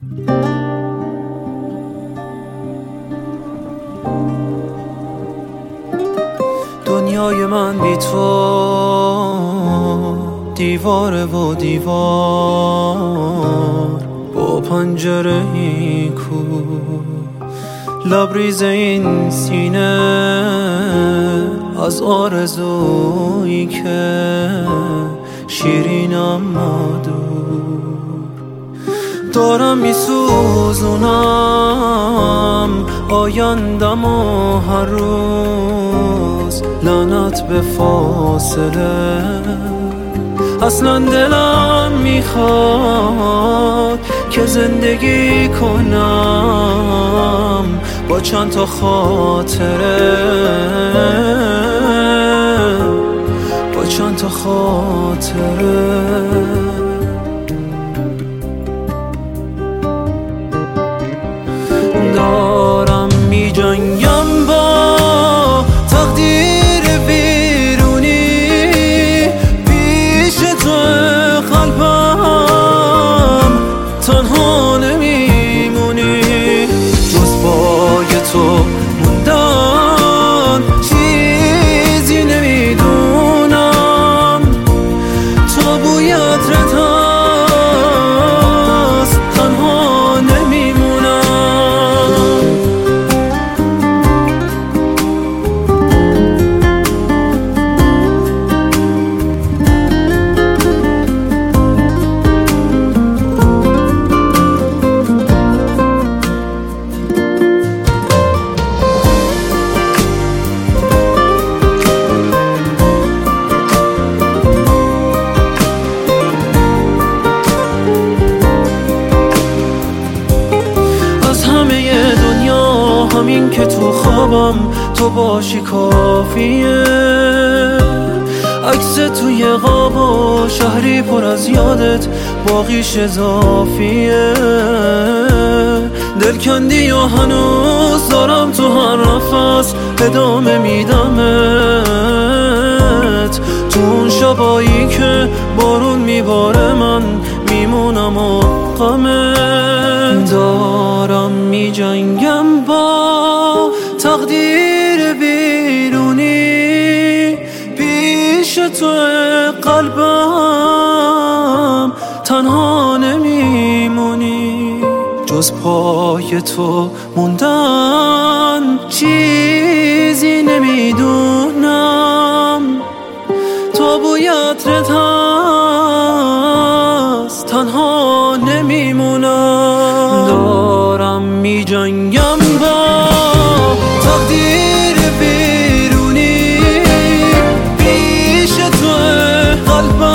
دنیای من بی تو دیواره و دیوار با پنجره ای کو، لبریز این سینه از آرزویی که شیرین اما دور. دارم میسوزونم آیندم و هر روز لعنت به فاصله. اصلا دلم میخواد که زندگی کنم با چند تا خاطره، با چند تا خاطره. دارم میجنگم با تقدیر بیرونی، پیش تو قلبم تنها نمیمونی، جز پای تو موندن چیزی نمیدونم. تو بوی عطرت هست تنها نمیمونم. همین که تو خوابم تو باشی کافیه، عکس توی قاب و شهری پر از یادت باقیش اضافیه. دل کندی و هنوز دارم تو هر نفس ادامه میدمت. تو اون شبایی که بارون میباره من میمونم و غمت. دارم میجنگم با تقدیر بیرونی، پیش تو قلبم تنها نمیمونی، جز پای تو موندن چیزی نمیدونم. تو بوی عطرت هست تنها نمیمونم. دارم میجنگم با تقدیر بیرونی، پیش تو قلبم